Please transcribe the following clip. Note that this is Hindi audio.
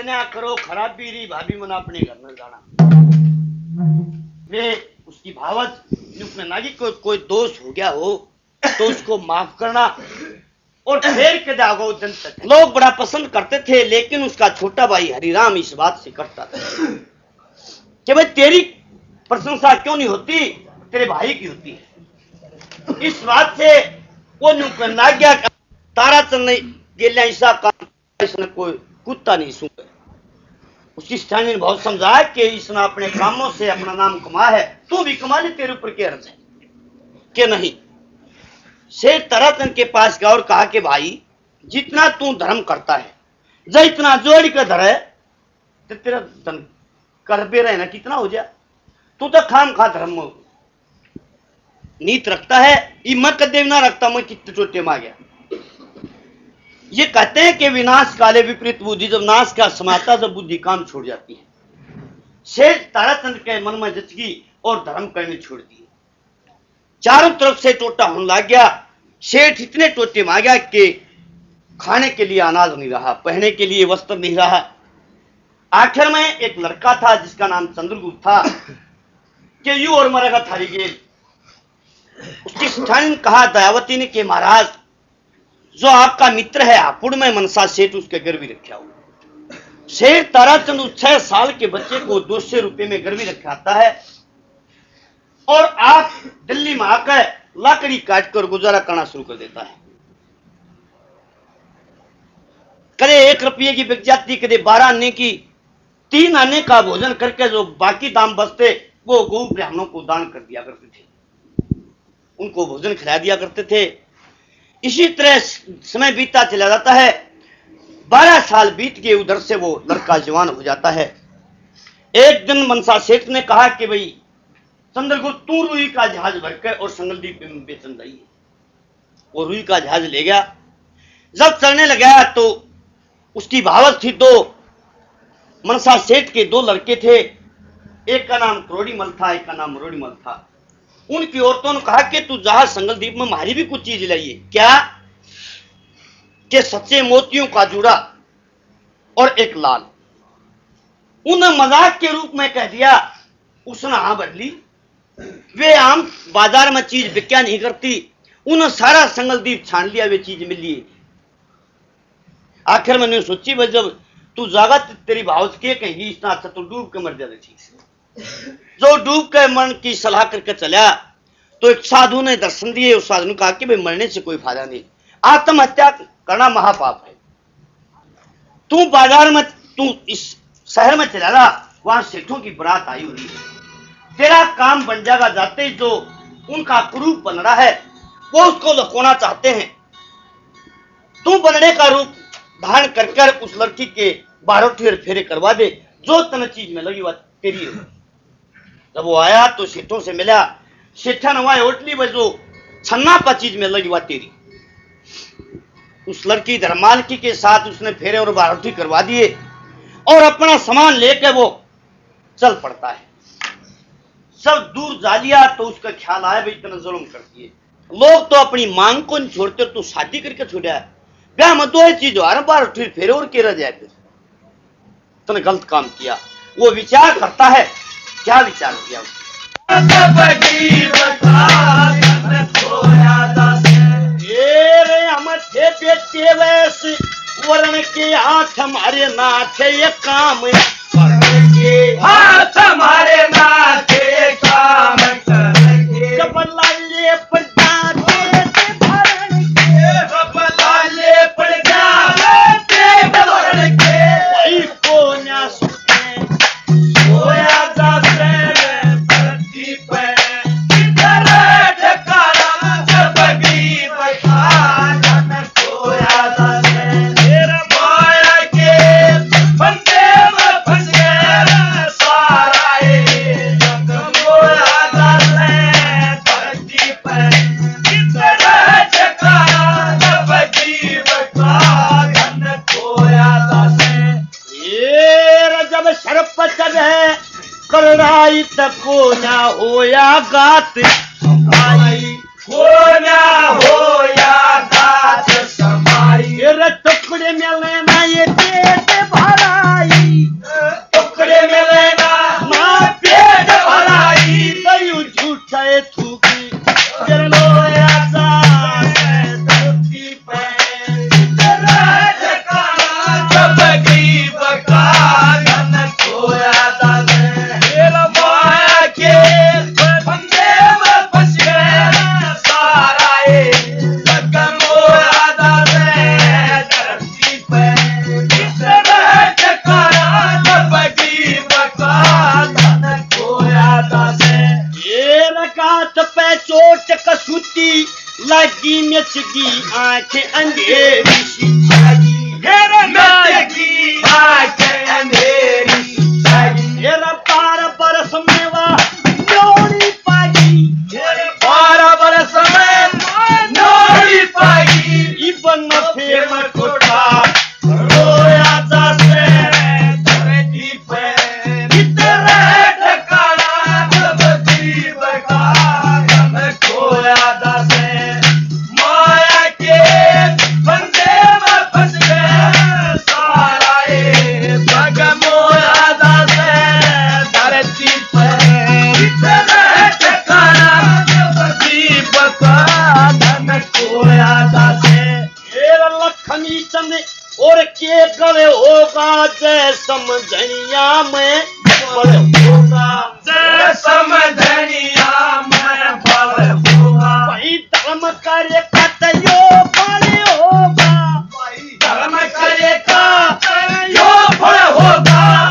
मना करो खराबी री भाभी मना अपने घर में जाना। वे उसकी भावत उसमें नागी कोई दोष हो गया हो तो उसको माफ करना और फिर के दागो दिन तक लोग बड़ा पसंद करते थे, लेकिन उसका छोटा भाई हरिराम इस बात से करता था कि भाई तेरी प्रशंसा क्यों नहीं होती, तेरे भाई की होती है। इस बात से वो ना गया ताराचंद ने गेलिया ऐसा काम इसने कोई कुत्ता नहीं सूंघा। उसकी स्थानीय ने बहुत समझाया कि इसने अपने कामों से अपना नाम कमा है, तू भी कमा ले, तेरे ऊपर क्या अर्ज है कि नहीं। शेर ताराचंद के पास गया और कहा कि भाई जितना तू धर्म करता है जो इतना जोड़ कर धरे तो तेरा धन कर भी रहे ना कितना हो जाए, तू तो खाम खा धर्म नीत रखता है, ये मैं कदे ना रखता, मैं कितने चोटे में आ गया। ये कहते हैं कि विनाश काले विपरीत बुद्धि, जब नाश का समाता जब बुद्धि काम छोड़ जाती है। शेर ताराचंद के मन में जचगी और धर्म करने छोड़ दिए। चारों तरफ से टोटा होने लग गया। शेठ इतने टोटे में आ गया कि खाने के लिए अनाज नहीं रहा, पहनने के लिए वस्त्र नहीं रहा। आखिर में एक लड़का था जिसका नाम चंद्रगुप्त था कि यू और मरेगा थारी गेल। उसकी स्थान कहा दयावती ने कि महाराज जो आपका मित्र है हापुड़ में मनसा सेठ उसके गिरवी रखा हुआ। शेर ताराचंद 6 साल के बच्चे को 200 रुपए में गिरवी रखाता है और आप दिल्ली में आकर लकड़ी काटकर गुजारा करना शुरू कर देता है। कदे 1 रुपये की बिक जाती, कदे 12 आने की, 3 आने का भोजन करके जो बाकी दाम बचते वो गौ ब्राह्मणों को दान कर दिया करते थे, उनको भोजन खिला दिया करते थे। इसी तरह समय बीतता चला जाता है। 12 साल बीत गए, उधर से वो लड़का जवान हो जाता है। एक दिन मनसा सेठ ने कहा कि भाई चंद्रगुप्त तू रुई का जहाज भरकर और संगलदीप में बेचन जाइए। वो रुई का जहाज ले गया। जब चलने लगा तो उसकी भावत थी। तो मनसा सेठ के 2 लड़के थे, एक का नाम करोड़ीमल था, एक का नाम मरोड़ीमल था। उनकी औरतों ने कहा कि तू जहाज संगलदीप में हमारी भी कुछ चीज लाइए। क्या कि सच्चे मोतियों का जूड़ा और एक लाल। उन्हें मजाक के रूप में कह दिया। उसने हाँ बदली। वे आम बाजार में चीज बिक्या नहीं करती, उन्हें सारा संगलदीप छान लिया, वे चीज मिली। आखिर मैंने सोची भाई जब तू जागा तेरी भावत के कहेगी इतना अच्छा तो डूब के मर जाते ठीक से। जो डूब के मन की सलाह करके चला तो एक साधु ने दर्शन दिए। उस साधु ने कहा कि भाई मरने से कोई फायदा नहीं, आत्महत्या करना महापाप है। तू बाजार में, तू इस शहर में चला जा, वहां सेठों की बारात आई हुई है, तेरा काम बन जाएगा। जाते ही जो उनका कुरूप बन रहा है वो उसको लुकोना चाहते हैं, तू बनने का रूप धारण कर कर उस लड़की के 12 फेरे करवा दे, जो तन चीज में लगी बात तेरी है। जब वो आया तो सेठों से मिला। सेठा नवाए होटली बजो छन्ना पा चीज में लगी बात तेरी। उस लड़की धर्मालकी के साथ उसने फेरे और 12 करवा दिए और अपना सामान लेकर वो चल पड़ता है। सब दूर जा लिया तो उसका ख्याल आया भाई इतना जुल्म करती है। लोग तो अपनी मांग को नहीं छोड़ते, तो शादी करके छोड़ा है। ब्याह में 2 चीज हो, 12 फेरे और के रह जाए, फिर तूने गलत काम किया। वो विचार करता है, क्या विचार किया हम थे बेटे वैसे वर्ण के हाथ हमारे नाथे ये काम, हाथ हमारे नाथे काम करेंगे। कबलाले पर जाते भरण के, कबलाले पर जाते भरण के, भाई को ना सुने सोया जाते धरती पे, किधर ठिकाना जब गरीब का धन सोया जाते। मेरा माया के बंदे में फंस गए सारा ये जग सोया जाते धरती पे, किधर ठिकाना जब गरीब का धन सोया जाते। ये जब शरप चढ़े करनाई तको ना होया गात समाई हो ना हो या गात समाई, टुकड़े में लेना ये पेट भराई की आंखें अंधेरी सी जागी मेरे नत्य की आंखें अंधेरी सी जागी मेरा 12 बरस में वह न्योड़ी पागी मेरे 12 बरस में नोड़ी पागी इबन फिर फेम मटोटा रोया जासे धरती पे इतने ठिकाना जब जीव का गम खोया जासे माया के बंदे में फंस गए सारा ये जग मोया जासे धरती पे इतने ठिकाना जब जीव का गम खोया जासे मेरा लखनी चंद और के गले होगा जय समझनिया में बल होगा जय समझनिया मैं बल होगा भाई धर्म कार्य कतयो बल होगा धर्म करे का यो फल होगा